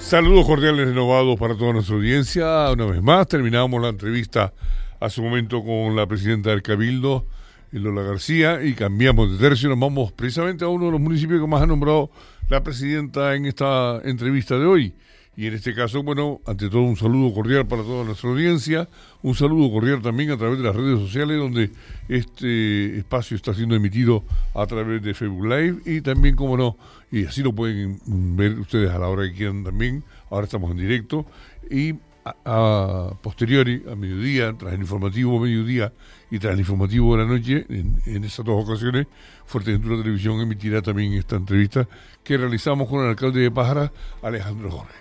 Saludos cordiales renovados para toda nuestra audiencia. Una vez más, terminamos la entrevista a su momento con la presidenta del Cabildo, Lola García, y cambiamos de tercio. Nos vamos precisamente a uno de los municipios que más ha nombrado la presidenta en esta entrevista de hoy. Y en este caso, bueno, ante todo un saludo cordial para toda nuestra audiencia, un saludo cordial también a través de las redes sociales, donde este espacio está siendo emitido a través de Facebook Live y también, como no, y así lo pueden ver ustedes a la hora que quieran también. Ahora estamos en directo y a posteriori, a mediodía, tras el informativo mediodía y tras el informativo de la noche, en esas dos ocasiones, Fuerteventura Televisión emitirá también esta entrevista que realizamos con el alcalde de Pájara, Alejandro Jorge.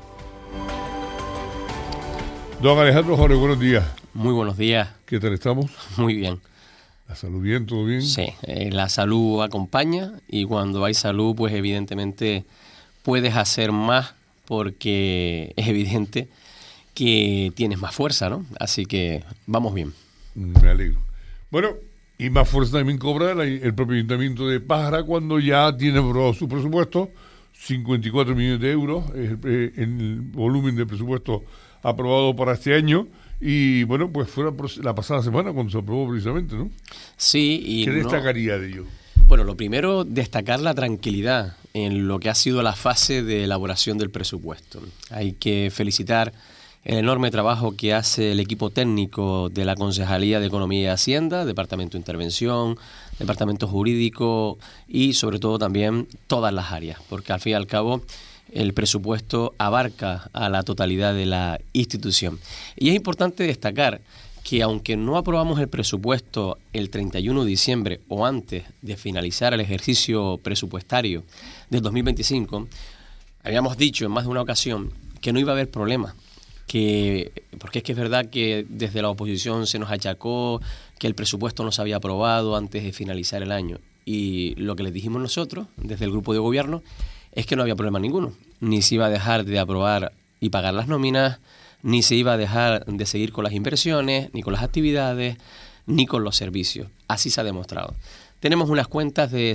Don Alejandro Jorge, buenos días. Muy buenos días. ¿Qué tal estamos? Muy bien. ¿La salud bien? ¿Todo bien? Sí, la salud acompaña y cuando hay salud, pues evidentemente puedes hacer más porque es evidente que tienes más fuerza, ¿no? Así que vamos bien. Me alegro. Bueno, y más fuerza también cobra el propio Ayuntamiento de Pájara cuando ya tiene aprobado su presupuesto, 54 millones de euros, el volumen de presupuesto aprobado para este año. Y bueno, pues fue la pasada semana cuando se aprobó precisamente, ¿no? Sí, y ¿qué destacaría de ello? Bueno, lo primero, destacar la tranquilidad en lo que ha sido la fase de elaboración del presupuesto. Hay que felicitar el enorme trabajo que hace el equipo técnico de la Concejalía de Economía y Hacienda, Departamento de Intervención, Departamento Jurídico y sobre todo también todas las áreas, porque al fin y al cabo el presupuesto abarca a la totalidad de la institución. Y es importante destacar que aunque no aprobamos el presupuesto el 31 de diciembre o antes de finalizar el ejercicio presupuestario del 2025, habíamos dicho en más de una ocasión que no iba a haber problema, porque es que es verdad que desde la oposición se nos achacó que el presupuesto no se había aprobado antes de finalizar el año. Y lo que les dijimos nosotros, desde el grupo de gobierno, es que no había problema ninguno. Ni se iba a dejar de aprobar y pagar las nóminas, ni se iba a dejar de seguir con las inversiones, ni con las actividades, ni con los servicios. Así se ha demostrado. Tenemos unas cuentas de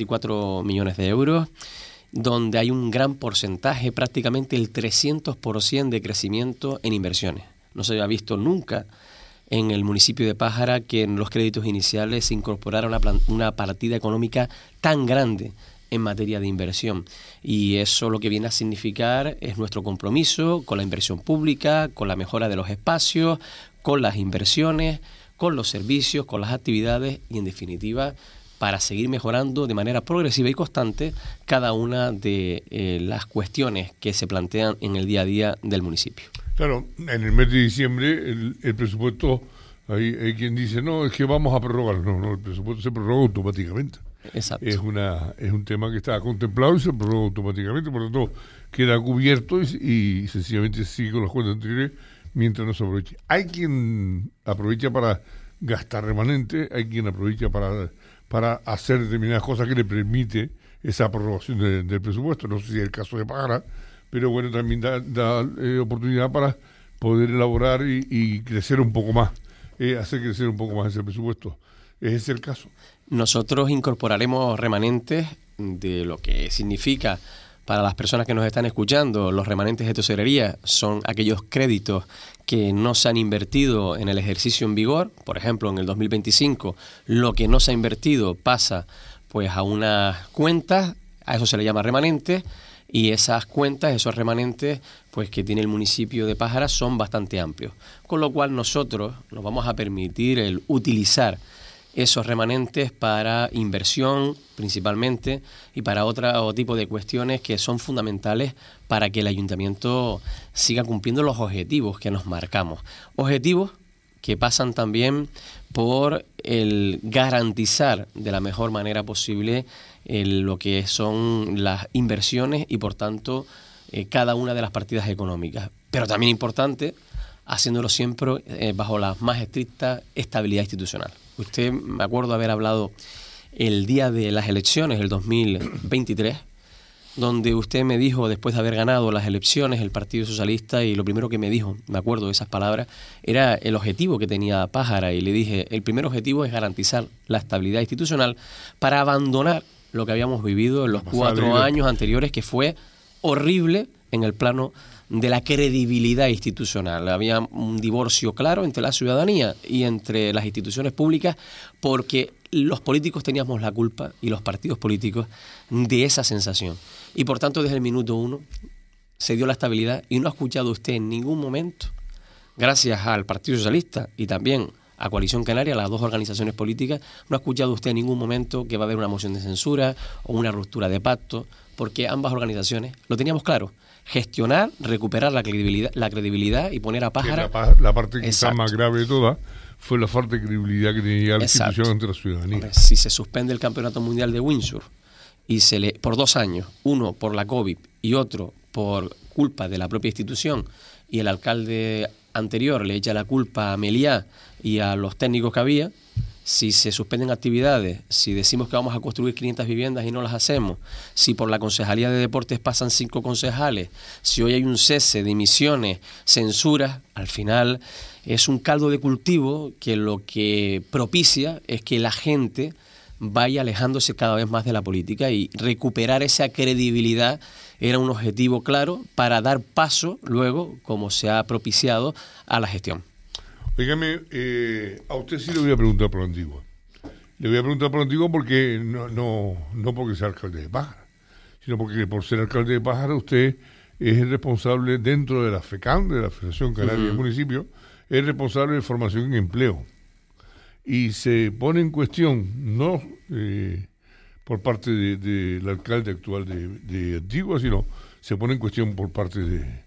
54 millones de euros, donde hay un gran porcentaje, prácticamente el 300% de crecimiento en inversiones. No se había visto nunca en el municipio de Pájara que en los créditos iniciales se incorporara una partida económica tan grande en materia de inversión. Y eso lo que viene a significar es nuestro compromiso con la inversión pública, con la mejora de los espacios, con las inversiones, con los servicios, con las actividades y, en definitiva, para seguir mejorando de manera progresiva y constante cada una de las cuestiones que se plantean en el día a día del municipio. Claro, en el mes de diciembre el presupuesto, hay quien dice, no, es que vamos a prorrogarlo. No, el presupuesto se prorroga automáticamente. Exacto. Es un tema que está contemplado y se prorroga automáticamente, por lo tanto queda cubierto y sencillamente sigue con las cuentas anteriores mientras no se aproveche. Hay quien aprovecha para gastar remanente, hay quien aprovecha para hacer determinadas cosas que le permite esa prorrogación del presupuesto. No sé si es el caso de Pájara, pero bueno, también da oportunidad para poder elaborar y crecer un poco más, hacer crecer un poco más ese presupuesto. ¿Es ese el caso? Nosotros incorporaremos remanentes de lo que significa para las personas que nos están escuchando. Los remanentes de tesorería son aquellos créditos que no se han invertido en el ejercicio en vigor. Por ejemplo, en el 2025 lo que no se ha invertido pasa pues a unas cuentas, a eso se le llama remanentes, y esas cuentas, esos remanentes pues que tiene el municipio de Pájara son bastante amplios. Con lo cual nosotros nos vamos a permitir el utilizar esos remanentes para inversión principalmente y para otro tipo de cuestiones que son fundamentales para que el ayuntamiento siga cumpliendo los objetivos que nos marcamos. Objetivos que pasan también por el garantizar de la mejor manera posible lo que son las inversiones y por tanto cada una de las partidas económicas. Pero también importante, haciéndolo siempre bajo la más estricta estabilidad institucional. Usted, me acuerdo haber hablado el día de las elecciones, el 2023, donde usted me dijo, después de haber ganado las elecciones, el Partido Socialista, y lo primero que me dijo, me acuerdo de esas palabras, era el objetivo que tenía Pájara, y le dije, el primer objetivo es garantizar la estabilidad institucional para abandonar lo que habíamos vivido en los 4 años anteriores, que fue horrible en el plano de la credibilidad institucional. Había un divorcio claro entre la ciudadanía y entre las instituciones públicas, porque los políticos teníamos la culpa, y los partidos políticos, de esa sensación. Y por tanto, desde el minuto 1 se dio la estabilidad, y no ha escuchado usted en ningún momento, gracias al Partido Socialista y también a Coalición Canaria, las dos organizaciones políticas, no ha escuchado usted en ningún momento que va a haber una moción de censura o una ruptura de pacto, porque ambas organizaciones lo teníamos claro: gestionar, recuperar la credibilidad y poner a Pájara. La parte quizás más grave de todas fue la falta de credibilidad que tenía la institución ante la ciudadanía. Hombre, si se suspende el Campeonato Mundial de Windsurf y por 2 años, uno por la COVID y otro por culpa de la propia institución, y el alcalde anterior le echa la culpa a Meliá y a los técnicos que había, si se suspenden actividades, si decimos que vamos a construir 500 viviendas y no las hacemos, si por la Concejalía de Deportes pasan 5 concejales, si hoy hay un cese, dimisiones, censuras, al final es un caldo de cultivo que lo que propicia es que la gente vaya alejándose cada vez más de la política, y recuperar esa credibilidad era un objetivo claro para dar paso luego, como se ha propiciado, a la gestión. Dígame, a usted sí le voy a preguntar por la Antigua. Le voy a preguntar por la Antigua porque no porque sea alcalde de Pájara, sino porque por ser alcalde de Pájara usted es el responsable dentro de la FECAM, de la Federación Canaria de Municipios, es responsable de formación y empleo. Y se pone en cuestión, no por parte del alcalde actual de Antigua, sino se pone en cuestión por parte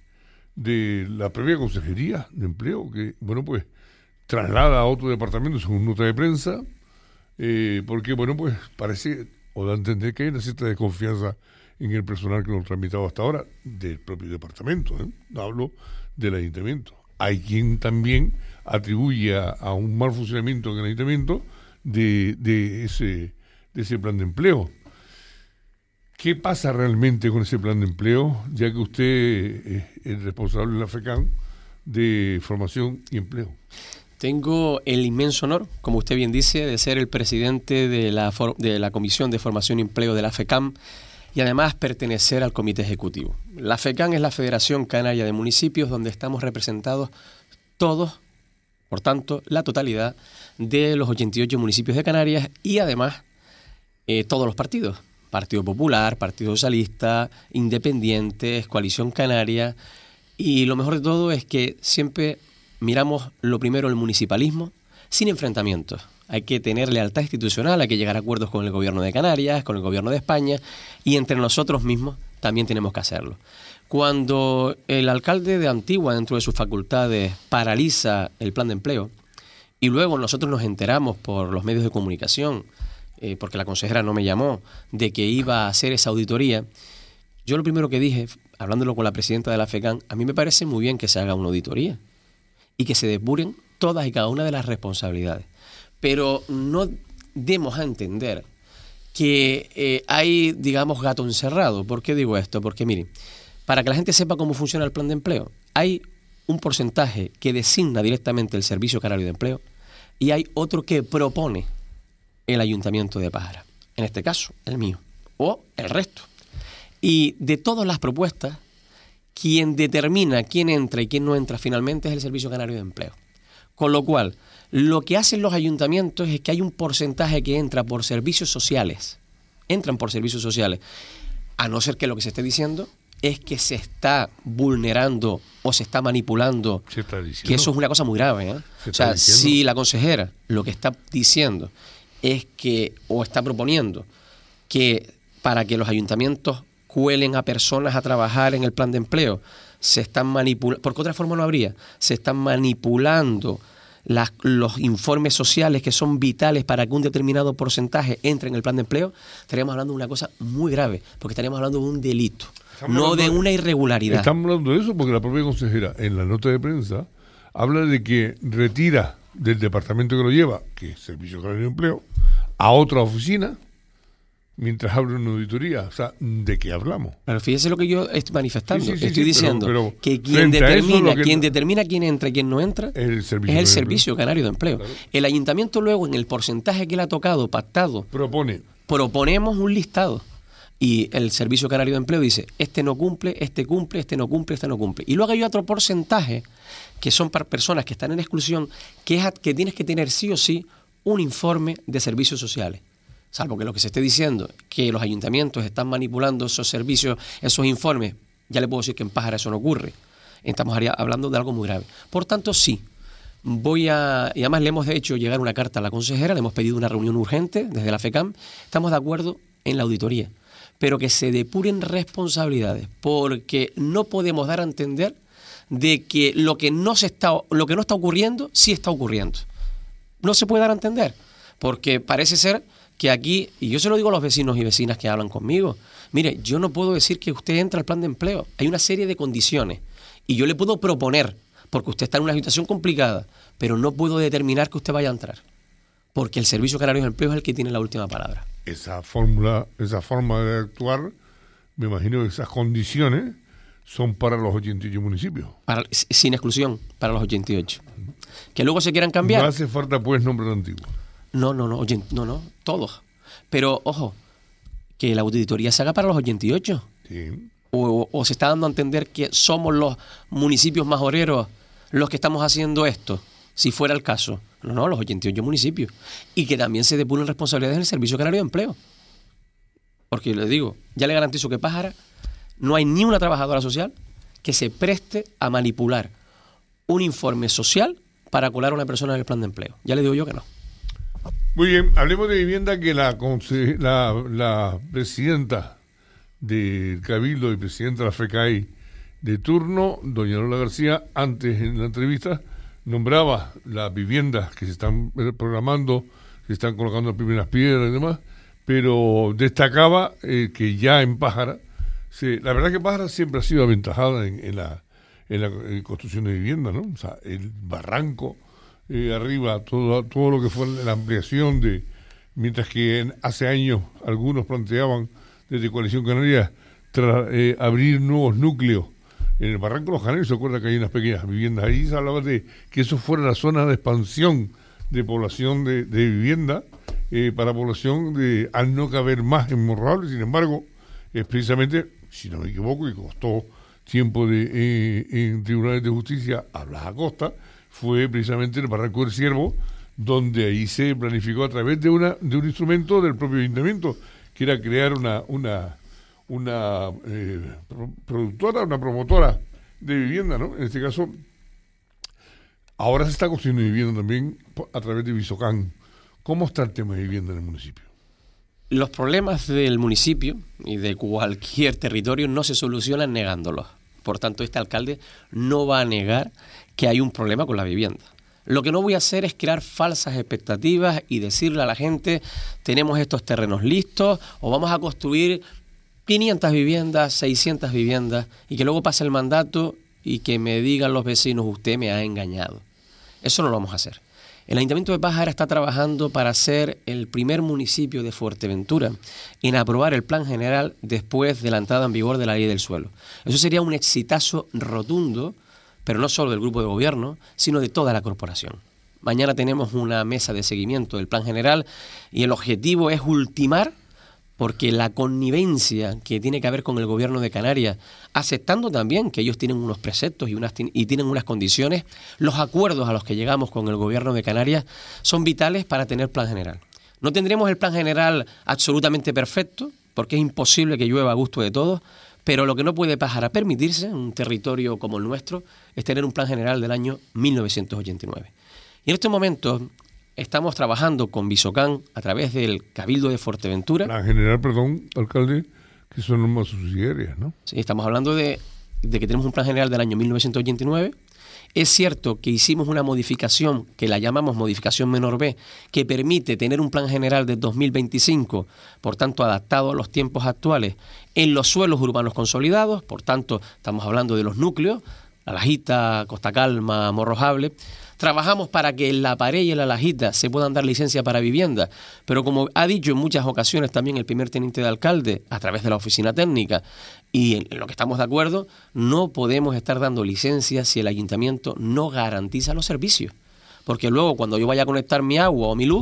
de la propia Consejería de Empleo, que, bueno, pues traslada a otro departamento según nota de prensa, porque, bueno, pues parece, o da a entender que hay una cierta desconfianza en el personal que nos ha tramitado hasta ahora del propio departamento, no hablo del ayuntamiento. Hay quien también atribuye a un mal funcionamiento en el ayuntamiento de ese plan de empleo. ¿Qué pasa realmente con ese plan de empleo, ya que usted es el responsable de la FECAM de formación y empleo? Tengo el inmenso honor, como usted bien dice, de ser el presidente de la Comisión de Formación y Empleo de la FECAM, y además pertenecer al comité ejecutivo. La FECAM es la Federación Canaria de Municipios, donde estamos representados todos, por tanto, la totalidad de los 88 municipios de Canarias, y además todos los partidos: Partido Popular, Partido Socialista, Independientes, Coalición Canaria. Y lo mejor de todo es que siempre miramos lo primero, el municipalismo, sin enfrentamientos. Hay que tener lealtad institucional, hay que llegar a acuerdos con el gobierno de Canarias, con el gobierno de España, y entre nosotros mismos también tenemos que hacerlo. Cuando el alcalde de Antigua, dentro de sus facultades, paraliza el plan de empleo, y luego nosotros nos enteramos por los medios de comunicación, porque la consejera no me llamó, de que iba a hacer esa auditoría, yo lo primero que dije, hablándolo con la presidenta de la FECAM, a mí me parece muy bien que se haga una auditoría y que se depuren todas y cada una de las responsabilidades. Pero no demos a entender que hay, digamos, gato encerrado. ¿Por qué digo esto? Porque, miren, para que la gente sepa cómo funciona el plan de empleo, hay un porcentaje que designa directamente el Servicio Canario de Empleo y hay otro que propone el Ayuntamiento de Pájara. En este caso, el mío, o el resto. Y de todas las propuestas, quien determina quién entra y quién no entra finalmente es el Servicio Canario de Empleo. Con lo cual, lo que hacen los ayuntamientos es que hay un porcentaje que entra por servicios sociales. Entran por servicios sociales. A no ser que lo que se esté diciendo es que se está vulnerando o se está manipulando. Se está diciendo. Que eso es una cosa muy grave, ¿eh? O sea, si la consejera lo que está diciendo es que, o está proponiendo, que para que los ayuntamientos cuelen a personas a trabajar en el plan de empleo, se están manipulando, porque otra forma no habría, se están manipulando los informes sociales que son vitales para que un determinado porcentaje entre en el plan de empleo, estaríamos hablando de una cosa muy grave, porque estaríamos hablando de un delito, no de una irregularidad. Estamos hablando de eso porque la propia consejera, en la nota de prensa, habla de que retira del departamento que lo lleva, que es Servicio Canario de Empleo, a otra oficina, mientras abre una auditoría. O sea, ¿de qué hablamos? Pero fíjese lo que yo estoy manifestando. Sí, estoy diciendo pero que quien determina quién entra y quién no entra es el Servicio Canario de Empleo. Claro. El ayuntamiento luego, en el porcentaje que le ha tocado, pactado, proponemos un listado. y el Servicio Canario de Empleo dice, este no cumple, este cumple, este no cumple, este no cumple. Y luego hay otro porcentaje que son para personas que están en exclusión, que tienes que tener sí o sí un informe de servicios sociales. Salvo que lo que se esté diciendo, que los ayuntamientos están manipulando esos servicios, esos informes, ya le puedo decir que en Pájara eso no ocurre. Estamos hablando de algo muy grave. Por tanto, sí, y además le hemos hecho llegar una carta a la consejera, le hemos pedido una reunión urgente desde la FECAM, estamos de acuerdo en la auditoría, pero que se depuren responsabilidades, porque no podemos dar a entender de que lo que no está ocurriendo, sí está ocurriendo. No se puede dar a entender, porque parece ser que aquí, y yo se lo digo a los vecinos y vecinas que hablan conmigo, mire, yo no puedo decir que usted entra al plan de empleo, hay una serie de condiciones, y yo le puedo proponer, porque usted está en una situación complicada, pero no puedo determinar que usted vaya a entrar, porque el Servicio Canario de Empleo es el que tiene la última palabra. Esa forma de actuar, me imagino que esas condiciones son para los 88 municipios. Sin exclusión, para los 88. Que luego se quieran cambiar. No hace falta, pues, nombre antiguo. No, todos. Pero, ojo, que la auditoría se haga para los 88. Sí. O se está dando a entender que somos los municipios majoreros los que estamos haciendo esto, si fuera el caso. No, los 88 municipios. Y que también se depuren responsabilidades en el Servicio Canario de Empleo. Porque les digo, ya le garantizo que Pájara no hay ni una trabajadora social que se preste a manipular un informe social para colar a una persona en el plan de empleo. Ya le digo yo que no. Muy bien, hablemos de vivienda, que la presidenta del Cabildo y presidenta de la FECAI de turno, doña Lola García, antes en la entrevista, nombraba las viviendas que se están programando, se están colocando las primeras piedras y demás, pero destacaba que ya en Pájara, la verdad que Pájara siempre ha sido aventajada en la construcción de vivienda, ¿no? O sea, el barranco, arriba, todo lo que fue la ampliación mientras que hace años algunos planteaban desde Coalición Canaria abrir nuevos núcleos. En el Barranco de los Canarios se acuerda que hay unas pequeñas viviendas. Ahí se hablaba de que eso fuera la zona de expansión de población de vivienda para población al no caber más en Morrable. Sin embargo, es precisamente, si no me equivoco, y costó tiempo en tribunales de justicia a Blas Acosta, fue precisamente el Barranco del Ciervo, donde ahí se planificó a través de un instrumento del propio ayuntamiento, que era crear una promotora de vivienda, ¿no? En este caso, ahora se está construyendo vivienda también a través de Visocán. ¿Cómo está el tema de vivienda en el municipio? Los problemas del municipio y de cualquier territorio no se solucionan negándolos. Por tanto, este alcalde no va a negar que hay un problema con la vivienda. Lo que no voy a hacer es crear falsas expectativas y decirle a la gente, tenemos estos terrenos listos o vamos a construir 500 viviendas, 600 viviendas, y que luego pase el mandato y que me digan los vecinos, usted me ha engañado. Eso no lo vamos a hacer. El Ayuntamiento de Pájara está trabajando para ser el primer municipio de Fuerteventura en aprobar el Plan General después de la entrada en vigor de la Ley del Suelo. Eso sería un exitazo rotundo, pero no solo del grupo de gobierno, sino de toda la corporación. Mañana tenemos una mesa de seguimiento del Plan General y el objetivo es ultimar, porque la connivencia que tiene que haber con el gobierno de Canarias, aceptando también que ellos tienen unos preceptos y tienen unas condiciones, los acuerdos a los que llegamos con el gobierno de Canarias son vitales para tener plan general. No tendremos el plan general absolutamente perfecto, porque es imposible que llueva a gusto de todos, pero lo que no puede Pájara permitirse en un territorio como el nuestro es tener un plan general del año 1989. Y en estos momentos estamos trabajando con Visocán a través del Cabildo de Fuerteventura. Plan general, perdón, alcalde, que son normas subsidiarias, ¿no? Sí, estamos hablando de que tenemos un plan general del año 1989. Es cierto que hicimos una modificación, que la llamamos modificación menor B, que permite tener un plan general de 2025, por tanto adaptado a los tiempos actuales, en los suelos urbanos consolidados, por tanto estamos hablando de los núcleos, La Lajita, Costa Calma, Morrojable. Trabajamos para que en La Pared y en La Lajita se puedan dar licencias para vivienda, pero como ha dicho en muchas ocasiones también el primer teniente de alcalde, a través de la oficina técnica, y en lo que estamos de acuerdo, no podemos estar dando licencias si el ayuntamiento no garantiza los servicios. Porque luego cuando yo vaya a conectar mi agua o mi luz,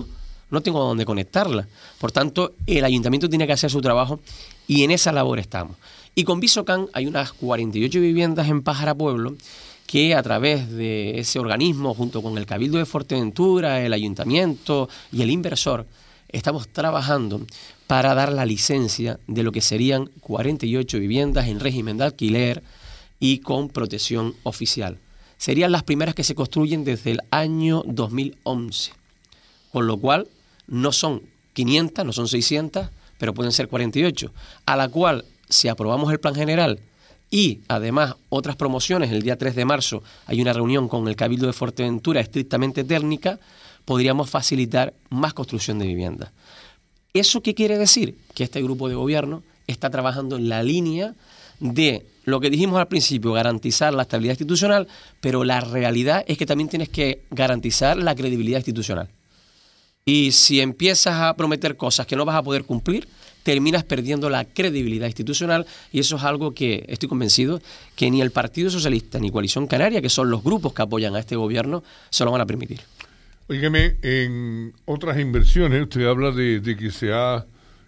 no tengo dónde conectarla. Por tanto, el ayuntamiento tiene que hacer su trabajo y en esa labor estamos. Y con Visocan hay unas 48 viviendas en Pájara Pueblo que a través de ese organismo, junto con el Cabildo de Fuerteventura, el ayuntamiento y el inversor, estamos trabajando para dar la licencia de lo que serían 48 viviendas en régimen de alquiler y con protección oficial. Serían las primeras que se construyen desde el año 2011, con lo cual no son 500, no son 600, pero pueden ser 48, a la cual, si aprobamos el plan general y además otras promociones, el día 3 de marzo hay una reunión con el Cabildo de Fuerteventura estrictamente técnica, podríamos facilitar más construcción de viviendas. ¿Eso qué quiere decir? Que este grupo de gobierno está trabajando en la línea de lo que dijimos al principio, garantizar la estabilidad institucional, pero la realidad es que también tienes que garantizar la credibilidad institucional. Y si empiezas a prometer cosas que no vas a poder cumplir, terminas perdiendo la credibilidad institucional, y eso es algo que estoy convencido que ni el Partido Socialista ni Coalición Canaria, que son los grupos que apoyan a este gobierno, se lo van a permitir. Óigame, en otras inversiones usted habla de que se ha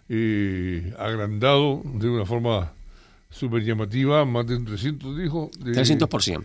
agrandado de una forma súper llamativa, más de 300, dijo. 300%.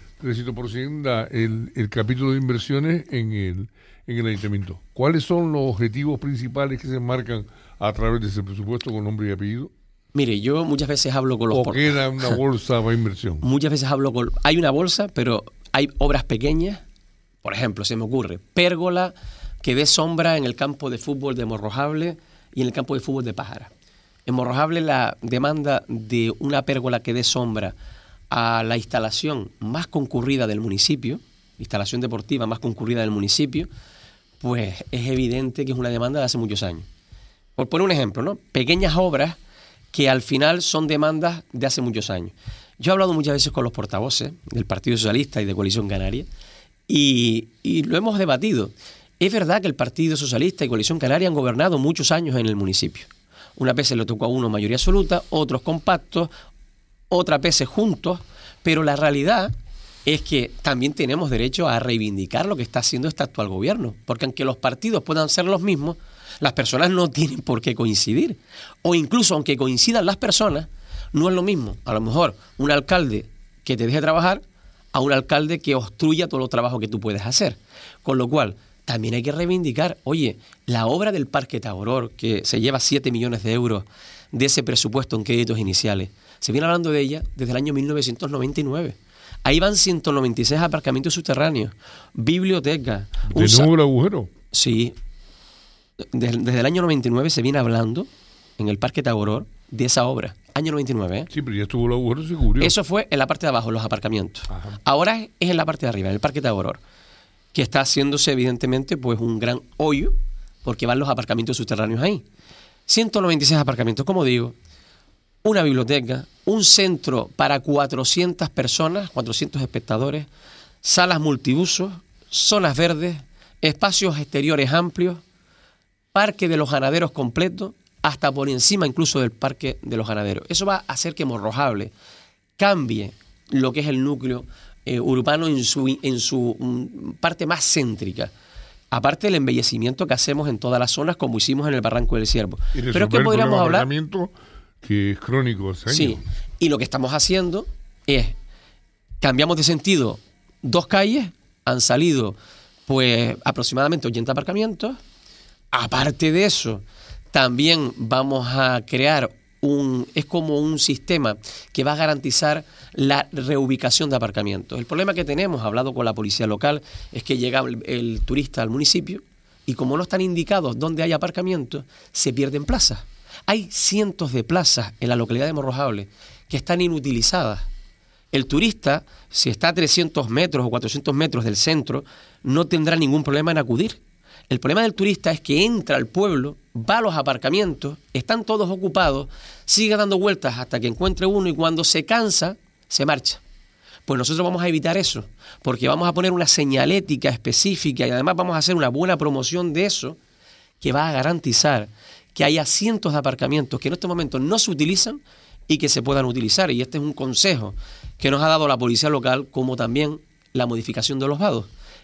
300% el capítulo de inversiones en el ayuntamiento. ¿Cuáles son los objetivos principales que se marcan a través de ese presupuesto con nombre y apellido? Mire, yo muchas veces hablo con los... ¿O queda una bolsa para inversión? Muchas veces hablo con... Hay una bolsa, pero hay obras pequeñas. Por ejemplo, se me ocurre, pérgola que dé sombra en el campo de fútbol de Morrojable y en el campo de fútbol de Pájara. En Morrojable la demanda de una pérgola que dé sombra a la instalación más concurrida del municipio, instalación deportiva más concurrida del municipio, pues es evidente que es una demanda de hace muchos años. Por poner un ejemplo, ¿no? Pequeñas obras que al final son demandas de hace muchos años. Yo he hablado muchas veces con los portavoces del Partido Socialista y de Coalición Canaria y lo hemos debatido. Es verdad que el Partido Socialista y Coalición Canaria han gobernado muchos años en el municipio. Unas veces le tocó a uno mayoría absoluta, otros compactos, otras veces juntos, pero la realidad es que también tenemos derecho a reivindicar lo que está haciendo este actual gobierno, porque aunque los partidos puedan ser los mismos, las personas no tienen por qué coincidir. O incluso aunque coincidan las personas, no es lo mismo. A lo mejor un alcalde que te deje trabajar a un alcalde que obstruya todo el trabajo que tú puedes hacer. Con lo cual, también hay que reivindicar, oye, la obra del Parque Taboror, que se lleva 7 millones de euros de ese presupuesto en créditos iniciales, se viene hablando de ella desde el año 1999. Ahí van 196 aparcamientos subterráneos, biblioteca. ¿De nuevo el agujero? Sí. Desde el año 99 se viene hablando en el Parque Taboror de esa obra. Año 99, ¿eh? Sí, pero ya estuvo el agujero y se cubrió. Eso fue en la parte de abajo, los aparcamientos. Ajá. Ahora es en la parte de arriba, en el Parque Taboror, que está haciéndose evidentemente pues un gran hoyo porque van los aparcamientos subterráneos ahí. 196 aparcamientos, como digo, una biblioteca, un centro para 400 personas, 400 espectadores, salas multiusos, zonas verdes, espacios exteriores amplios, parque de los ganaderos completo, hasta por encima incluso del parque de los ganaderos. Eso va a hacer que Morrojable cambie lo que es el núcleo urbano en su parte más céntrica. Aparte del embellecimiento que hacemos en todas las zonas, como hicimos en el Barranco del Ciervo. Pero es que podríamos hablar... que es crónico. Sí, y lo que estamos haciendo es, cambiamos de sentido 2 calles, han salido pues aproximadamente 80 aparcamientos. Aparte de eso, también vamos a crear es como un sistema que va a garantizar la reubicación de aparcamientos. El problema que tenemos, hablado con la policía local, es que llega el turista al municipio y como no están indicados dónde hay aparcamientos, se pierden plazas. Hay cientos de plazas en la localidad de Morrojable que están inutilizadas. El turista, si está a 300 metros o 400 metros del centro, no tendrá ningún problema en acudir. El problema del turista es que entra al pueblo, va a los aparcamientos, están todos ocupados, sigue dando vueltas hasta que encuentre uno y cuando se cansa, se marcha. Pues nosotros vamos a evitar eso, porque vamos a poner una señalética específica y además vamos a hacer una buena promoción de eso que va a garantizar que haya cientos de aparcamientos que en este momento no se utilizan y que se puedan utilizar. Y este es un consejo que nos ha dado la policía local, como también la modificación de los vados.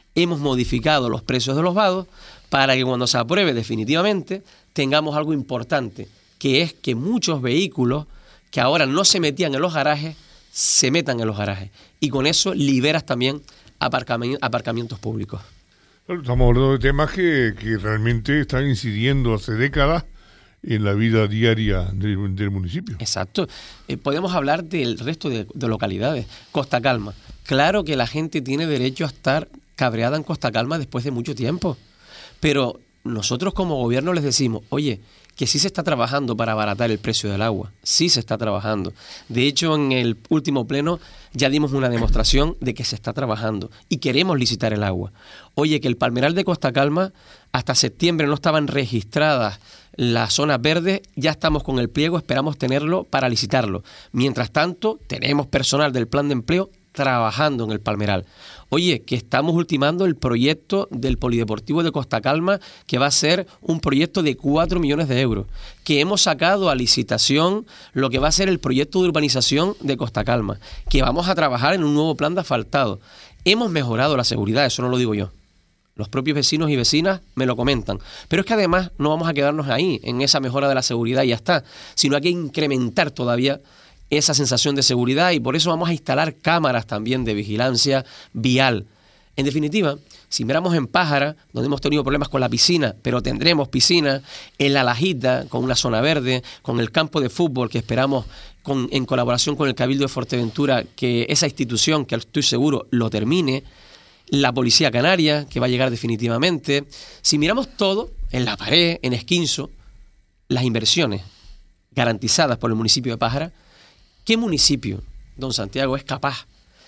hemos modificado los precios de los vados para que cuando se apruebe definitivamente tengamos algo importante, que es que muchos vehículos que ahora no se metían en los garajes, se metan en los garajes. Y con eso liberas también aparcamientos públicos. Estamos hablando de temas que realmente están incidiendo hace décadas en la vida diaria del municipio. Exacto. Podemos hablar del resto de localidades. Costa Calma. Claro que la gente tiene derecho a estar cabreada en Costa Calma después de mucho tiempo. Pero nosotros como gobierno les decimos, oye, que sí se está trabajando para abaratar el precio del agua. Sí se está trabajando. De hecho, en el último pleno ya dimos una demostración de que se está trabajando y queremos licitar el agua. Oye, que el Palmeral de Costa Calma, hasta septiembre no estaban registradas las zonas verdes, ya estamos con el pliego, esperamos tenerlo para licitarlo. Mientras tanto, tenemos personal del plan de empleo trabajando en el Palmeral. Oye, que estamos ultimando el proyecto del Polideportivo de Costa Calma, que va a ser un proyecto de 4 millones de euros. Que hemos sacado a licitación lo que va a ser el proyecto de urbanización de Costa Calma. Que vamos a trabajar en un nuevo plan de asfaltado. Hemos mejorado la seguridad, eso no lo digo yo. Los propios vecinos y vecinas me lo comentan. Pero es que además no vamos a quedarnos ahí, en esa mejora de la seguridad y ya está, sino hay que incrementar todavía esa sensación de seguridad y por eso vamos a instalar cámaras también de vigilancia vial. En definitiva, si miramos en Pájara, donde hemos tenido problemas con la piscina, pero tendremos piscina, en La Lajita, con una zona verde, con el campo de fútbol que esperamos en colaboración con el Cabildo de Fuerteventura, que esa institución, que estoy seguro, lo termine, la Policía Canaria, que va a llegar definitivamente. Si miramos todo, en La Pared, en Esquinzo, las inversiones garantizadas por el municipio de Pájara, ¿qué municipio, don Santiago, es capaz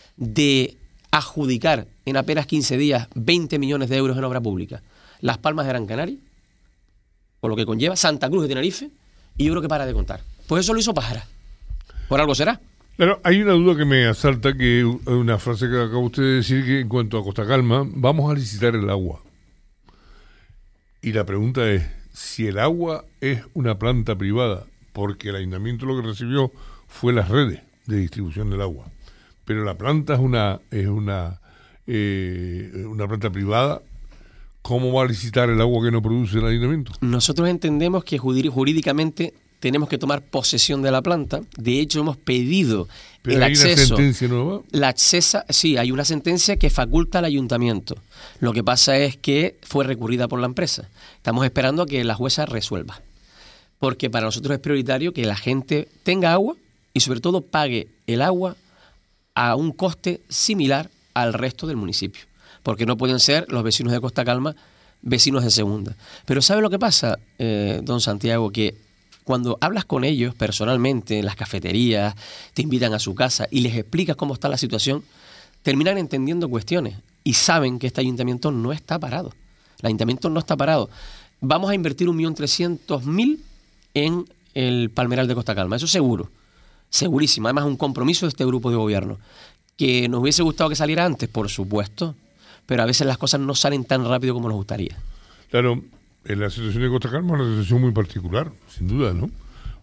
de adjudicar en apenas 15 días 20 millones de euros en obra pública? Las Palmas de Gran Canaria, por lo que conlleva, Santa Cruz de Tenerife, y yo creo que para de contar. Pues eso lo hizo Pájara. Por algo será. Claro, hay una duda que me asalta, que es una frase que acaba usted de decir, que en cuanto a Costa Calma, vamos a licitar el agua. Y la pregunta es, si el agua es una planta privada, porque el ayuntamiento lo que recibió fue las redes de distribución del agua, pero la planta es una planta privada, ¿cómo va a licitar el agua que no produce el ayuntamiento? Nosotros entendemos que jurídicamente tenemos que tomar posesión de la planta. De hecho, hemos pedido ¿Pero el hay acceso. una sentencia nueva? Sí, hay una sentencia que faculta al ayuntamiento. Lo que pasa es que fue recurrida por la empresa. Estamos esperando a que la jueza resuelva. Porque para nosotros es prioritario que la gente tenga agua y sobre todo pague el agua a un coste similar al resto del municipio. Porque no pueden ser los vecinos de Costa Calma vecinos de segunda. Pero ¿sabe lo que pasa, don Santiago? Que cuando hablas con ellos personalmente en las cafeterías, te invitan a su casa y les explicas cómo está la situación, terminan entendiendo cuestiones y saben que este ayuntamiento no está parado. El ayuntamiento no está parado. Vamos a invertir 1.300.000 en el Palmeral de Costa Calma, eso seguro, segurísimo. Además, un compromiso de este grupo de gobierno. ¿Que nos hubiese gustado que saliera antes? Por supuesto, pero a veces las cosas no salen tan rápido como nos gustaría. Claro. En la situación de Costa Calma es una situación muy particular, sin duda, ¿no?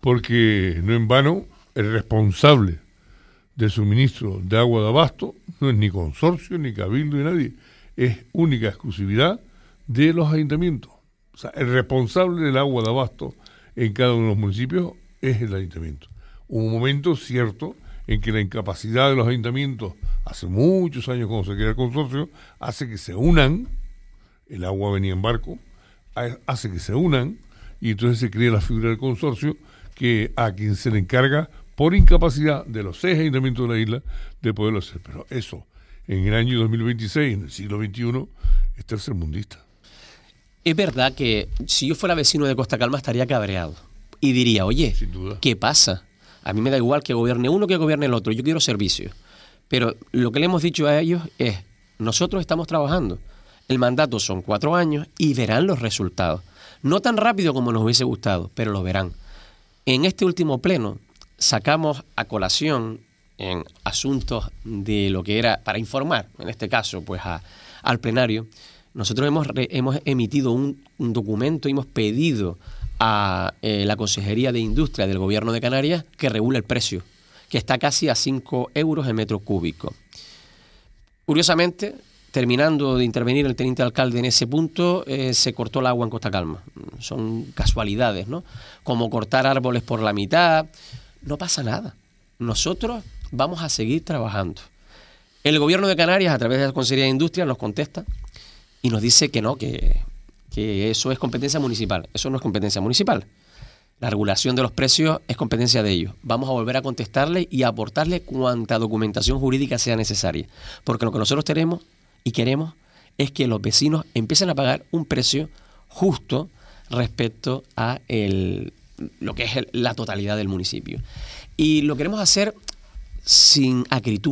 Porque no en vano el responsable del suministro de agua de abasto no es ni consorcio, ni cabildo, ni nadie. Es única exclusividad de los ayuntamientos. O sea, el responsable del agua de abasto en cada uno de los municipios es el ayuntamiento. Hubo un momento cierto en que la incapacidad de los ayuntamientos, hace muchos años cuando se crea el consorcio, hace que se unan, el agua venía en barco, hace que se unan y entonces se crea la figura del consorcio que a quien se le encarga por incapacidad de los 6 ayuntamientos de la isla de poderlo hacer. Pero eso, en el año 2026, en el siglo XXI, es tercermundista. Es verdad que si yo fuera vecino de Costa Calma estaría cabreado y diría, oye, sin duda, ¿qué pasa? A mí me da igual que gobierne uno que gobierne el otro, yo quiero servicios. Pero lo que le hemos dicho a ellos es, nosotros estamos trabajando. El mandato son 4 años y verán los resultados. No tan rápido como nos hubiese gustado, pero lo verán. En este último pleno sacamos a colación en asuntos de lo que era para informar, en este caso, pues al plenario. Nosotros hemos emitido un documento y hemos pedido a la Consejería de Industria del Gobierno de Canarias que regule el precio, que está casi a 5 euros el metro cúbico. Curiosamente, terminando de intervenir el teniente alcalde en ese punto, se cortó el agua en Costa Calma. Son casualidades, ¿no? Como cortar árboles por la mitad. No pasa nada. Nosotros vamos a seguir trabajando. El gobierno de Canarias, a través de la Consejería de Industria, nos contesta y nos dice que no, que eso es competencia municipal. Eso no es competencia municipal. La regulación de los precios es competencia de ellos. Vamos a volver a contestarle y a aportarle cuanta documentación jurídica sea necesaria. Porque lo que nosotros tenemos y queremos es que los vecinos empiecen a pagar un precio justo respecto a lo que es la totalidad del municipio. Y lo queremos hacer sin acritud.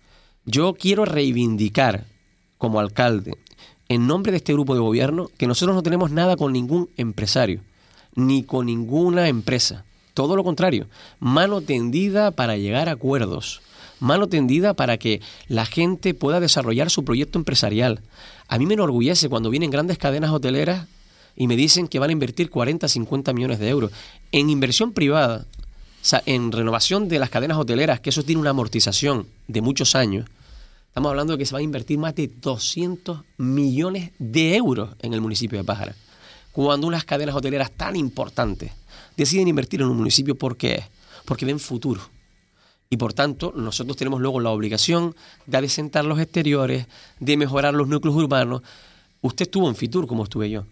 Yo quiero reivindicar como alcalde, en nombre de este grupo de gobierno, que nosotros no tenemos nada con ningún empresario, ni con ninguna empresa. Todo lo contrario, mano tendida para llegar a acuerdos, mano tendida para que la gente pueda desarrollar su proyecto empresarial. A mí me enorgullece cuando vienen grandes cadenas hoteleras y me dicen que van a invertir 40, 50 millones de euros en inversión privada, o sea, en renovación de las cadenas hoteleras, que eso tiene una amortización de muchos años. Estamos hablando de que se va a invertir más de 200 millones de euros en el municipio de Pájara. Cuando unas cadenas hoteleras tan importantes deciden invertir en un municipio, ¿por qué? Porque ven futuro. Y por tanto, nosotros tenemos luego la obligación de adecentar los exteriores, de mejorar los núcleos urbanos. Usted estuvo en Fitur como estuve yo.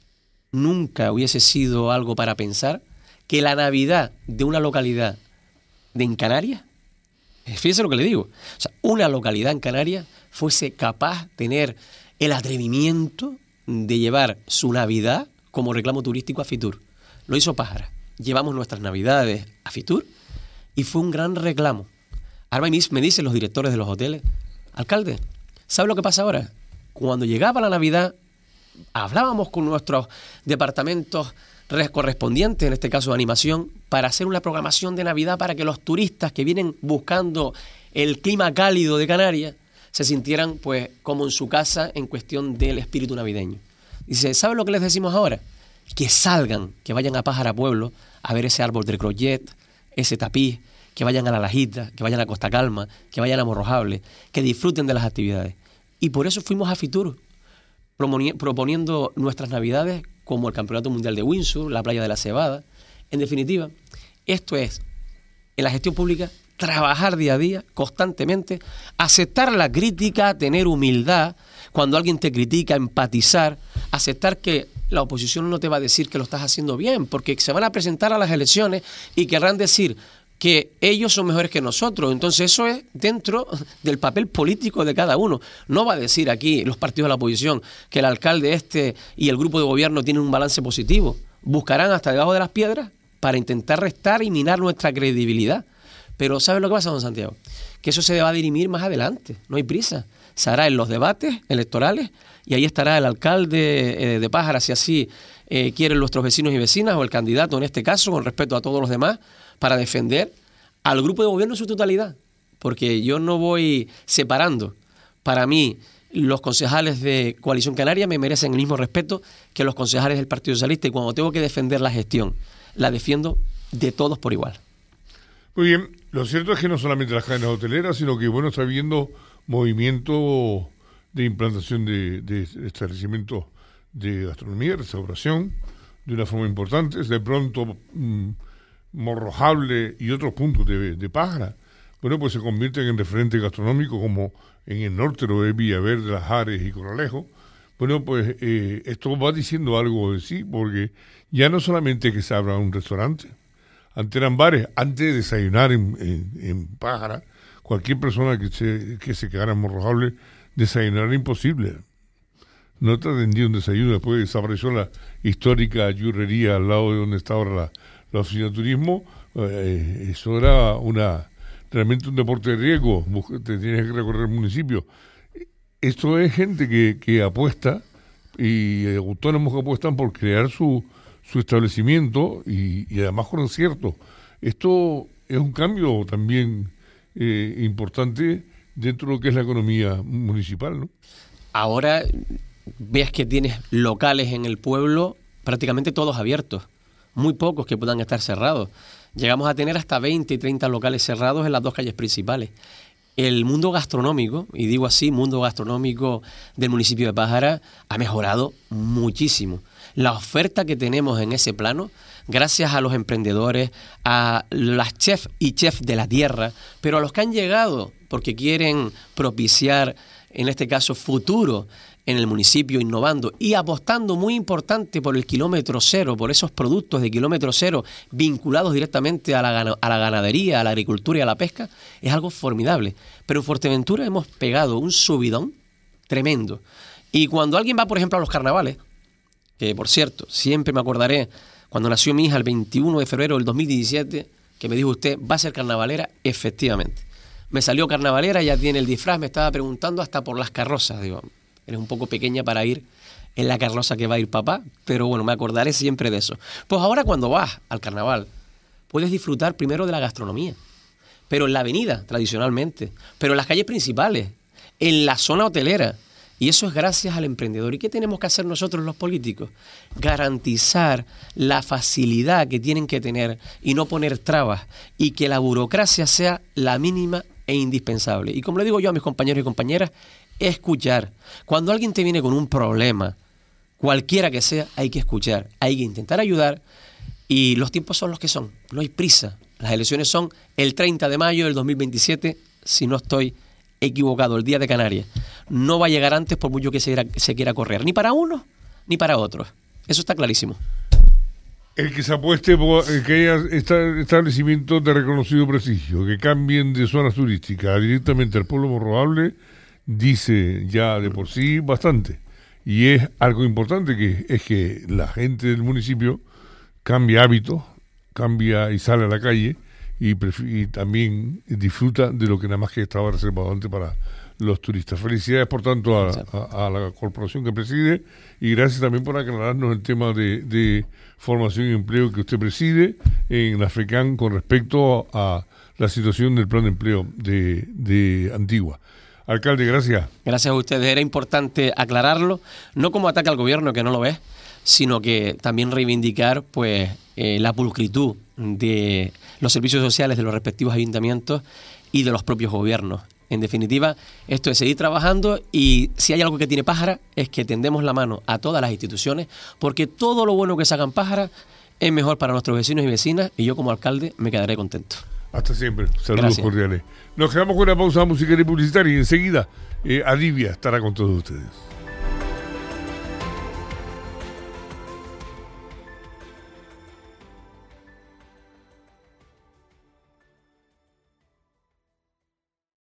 Nunca hubiese sido algo para pensar que la Navidad de una localidad en Canarias, fíjese lo que le digo, o sea, una localidad en Canarias fuese capaz de tener el atrevimiento de llevar su Navidad como reclamo turístico a Fitur. Lo hizo Pájara. Llevamos nuestras Navidades a Fitur y fue un gran reclamo. Ahora me dicen los directores de los hoteles, alcalde, ¿sabe lo que pasa ahora? Cuando llegaba la Navidad, hablábamos con nuestros departamentos correspondientes, en este caso de animación, para hacer una programación de Navidad para que los turistas que vienen buscando el clima cálido de Canarias se sintieran pues como en su casa en cuestión del espíritu navideño. Dice, ¿sabe lo que les decimos ahora? Que salgan, que vayan a Pájara Pueblo a ver ese árbol de crochet, ese tapiz, que vayan a La Lajita, que vayan a Costa Calma, que vayan a Morrojable, que disfruten de las actividades. Y por eso fuimos a Fitur, proponiendo nuestras Navidades como el Campeonato Mundial de Windsurf, la Playa de la Cebada. En definitiva, esto es, en la gestión pública, trabajar día a día, constantemente, aceptar la crítica, tener humildad, cuando alguien te critica, empatizar, aceptar que la oposición no te va a decir que lo estás haciendo bien, porque se van a presentar a las elecciones y querrán decir que ellos son mejores que nosotros. Entonces eso es dentro del papel político de cada uno. No va a decir aquí los partidos de la oposición que el alcalde y el grupo de gobierno tienen un balance positivo. Buscarán hasta debajo de las piedras para intentar restar y minar nuestra credibilidad. Pero ¿sabe lo que pasa, don Santiago? Que eso se va a dirimir más adelante, no hay prisa. Se hará en los debates electorales y ahí estará el alcalde de Pájara, si así quieren nuestros vecinos y vecinas, o el candidato en este caso, con respeto a todos los demás, para defender al grupo de gobierno en su totalidad. Porque yo no voy separando. Para mí, los concejales de Coalición Canaria me merecen el mismo respeto que los concejales del Partido Socialista, y cuando tengo que defender la gestión, la defiendo de todos por igual. Muy bien, lo cierto es que no solamente las cadenas hoteleras, sino que está habiendo movimiento de implantación de establecimientos de gastronomía, restauración, de una forma importante. De pronto, Morrojable y otros puntos de Pájara, pues se convierten en referente gastronómico, como en el norte lo es Villaverde, Las Ares y Corralejo. Esto va diciendo algo de sí, porque ya no solamente que se abra un restaurante, antes eran bares, antes de desayunar en Pájara, cualquier persona que se quedara en Morrojable, desayunar era imposible. No te atendía un desayuno. Después desapareció la histórica churrería al lado de donde está ahora la oficina de turismo. Eso era realmente un deporte de riesgo. Te tienes que recorrer el municipio. Esto es gente que apuesta, y autónomos que apuestan por crear su establecimiento y además con acierto. Esto es un cambio también importante dentro de lo que es la economía municipal, ¿no? Ahora ves que tienes locales en el pueblo prácticamente todos abiertos, muy pocos que puedan estar cerrados. Llegamos a tener hasta 20 y 30 locales cerrados en las dos calles principales. el mundo gastronómico, y digo así, mundo gastronómico del municipio de Pájara, ha mejorado muchísimo. La oferta que tenemos en ese plano, gracias a los emprendedores, a las chefs y chefs de la tierra, pero a los que han llegado porque quieren propiciar, en este caso, futuro en el municipio, innovando y apostando, muy importante, por el kilómetro cero, por esos productos de kilómetro cero vinculados directamente a la ganadería, a la agricultura y a la pesca, es algo formidable. Pero en Fuerteventura hemos pegado un subidón tremendo. Y cuando alguien va, por ejemplo, a los carnavales, que por cierto, siempre me acordaré cuando nació mi hija el 21 de febrero del 2017, que me dijo usted, ¿va a ser carnavalera? Efectivamente. Me salió carnavalera, ya tiene el disfraz, me estaba preguntando hasta por las carrozas. Digo, eres un poco pequeña para ir en la carroza que va a ir papá, pero bueno, me acordaré siempre de eso. Pues ahora cuando vas al carnaval, puedes disfrutar primero de la gastronomía, pero en la avenida, tradicionalmente, pero en las calles principales, en la zona hotelera. Y eso es gracias al emprendedor. ¿Y qué tenemos que hacer nosotros los políticos? Garantizar la facilidad que tienen que tener y no poner trabas, y que la burocracia sea la mínima e indispensable. Y como le digo yo a mis compañeros y compañeras, escuchar. Cuando alguien te viene con un problema, cualquiera que sea, hay que escuchar, hay que intentar ayudar, y los tiempos son los que son, no hay prisa. Las elecciones son el 30 de mayo del 2027, si no estoy equivocado, el día de Canarias. No va a llegar antes por mucho que se quiera correr, ni para unos ni para otros. Eso está clarísimo. El que se apueste por que haya establecimientos de reconocido prestigio, que cambien de zonas turísticas directamente al pueblo morroable, dice ya de por sí bastante. Y es algo importante, que es que la gente del municipio cambia hábitos, cambia y sale a la calle, y también disfruta de lo que nada más que estaba reservado antes para los turistas. Felicidades, por tanto, a la corporación que preside, y gracias también por aclararnos el tema de formación y empleo que usted preside en la FECAN con respecto a la situación del plan de empleo de Antigua. Alcalde, gracias. Gracias a ustedes. Era importante aclararlo, no como ataque al gobierno, que no lo es, sino que también reivindicar pues la pulcritud de los servicios sociales de los respectivos ayuntamientos y de los propios gobiernos. En definitiva, esto es seguir trabajando, y si hay algo que tiene Pájara es que tendemos la mano a todas las instituciones, porque todo lo bueno que se haga en Pájara es mejor para nuestros vecinos y vecinas, y yo como alcalde me quedaré contento. Hasta siempre. Saludos Gracias. Cordiales. Nos quedamos con una pausa musical y publicitaria, y enseguida Alivia estará con todos ustedes.